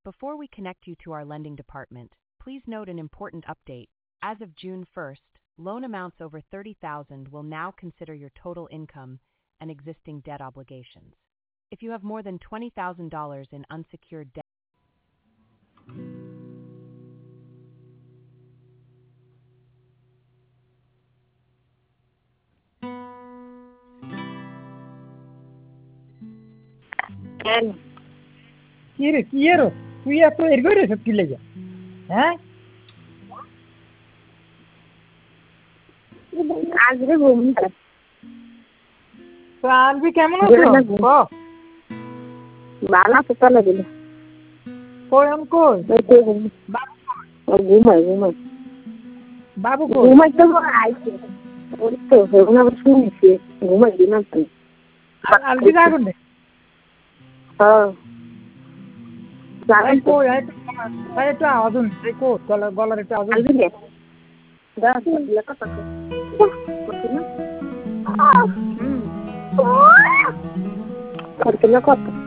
Before we connect you to our lending department, please note an important update. As of June 1st, loan amounts over $30,000 will now consider your total income and existing debt obligations. If you have more than $20,000 in unsecured debt, Quiero, fui a poder ver eso que leía. ¿Ah? আজকে ঘুমটা আলবি কেমন আছো? ভালো আছে তো লাগে না কই কই ঘুমাই বাবু কই? ঘুমাই তো আইছে ওই তো ঘুমাই শুনছি ঘুমাই দিনা তো আলবি জাগুন দে। হ্যাঁ জাগুন কই একটু আওয়াজ শুন দেখো গলার একটু আওয়াজ আলবি দে দাস দিলা কথা করতে না